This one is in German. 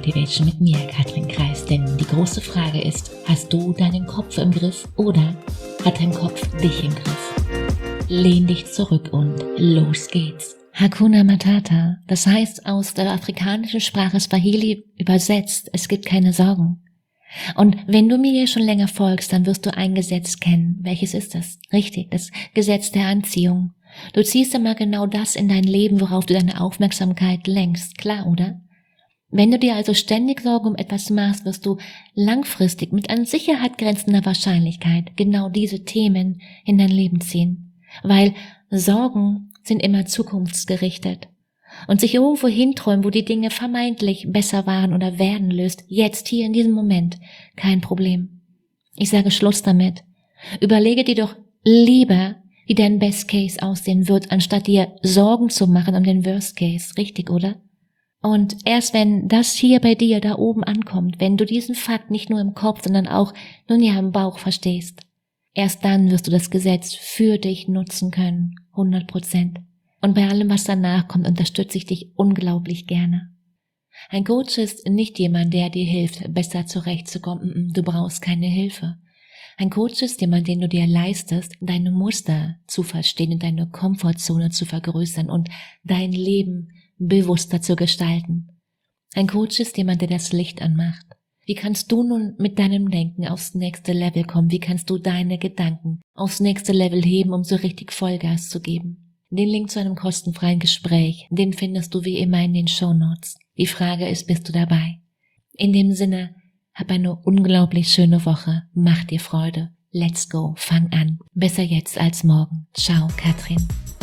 Motivation mit mir, Katrin Kreis. Denn die große Frage ist, hast du deinen Kopf im Griff oder hat dein Kopf dich im Griff? Lehn dich zurück und los geht's. Hakuna Matata, das heißt aus der afrikanischen Sprache Swahili übersetzt, es gibt keine Sorgen. Und wenn du mir hier schon länger folgst, dann wirst du ein Gesetz kennen. Welches ist das? Richtig, das Gesetz der Anziehung. Du ziehst immer genau das in dein Leben, worauf du deine Aufmerksamkeit lenkst. Klar, oder? Wenn du dir also ständig Sorgen um etwas machst, wirst du langfristig mit an Sicherheit grenzender Wahrscheinlichkeit genau diese Themen in dein Leben ziehen. Weil Sorgen sind immer zukunftsgerichtet. Und sich irgendwo hinträumen, wo die Dinge vermeintlich besser waren oder werden, löst jetzt hier in diesem Moment kein Problem. Ich sage Schluss damit. Überlege dir doch lieber, wie dein Best Case aussehen wird, anstatt dir Sorgen zu machen um den Worst Case. Richtig, oder? Und erst wenn das hier bei dir da oben ankommt, wenn du diesen Fakt nicht nur im Kopf, sondern auch nun ja im Bauch verstehst, erst dann wirst du das Gesetz für dich nutzen können. 100%. Und bei allem, was danach kommt, unterstütze ich dich unglaublich gerne. Ein Coach ist nicht jemand, der dir hilft, besser zurechtzukommen. Du brauchst keine Hilfe. Ein Coach ist jemand, den du dir leistest, deine Muster zu verstehen und deine Komfortzone zu vergrößern und dein Leben bewusster zu gestalten. Ein Coach ist jemand, der das Licht anmacht. Wie kannst du nun mit deinem Denken aufs nächste Level kommen? Wie kannst du deine Gedanken aufs nächste Level heben, um so richtig Vollgas zu geben? Den Link zu einem kostenfreien Gespräch, den findest du wie immer in den Shownotes. Die Frage ist, bist du dabei? In dem Sinne, hab eine unglaublich schöne Woche. Mach dir Freude. Let's go. Fang an. Besser jetzt als morgen. Ciao, Katrin.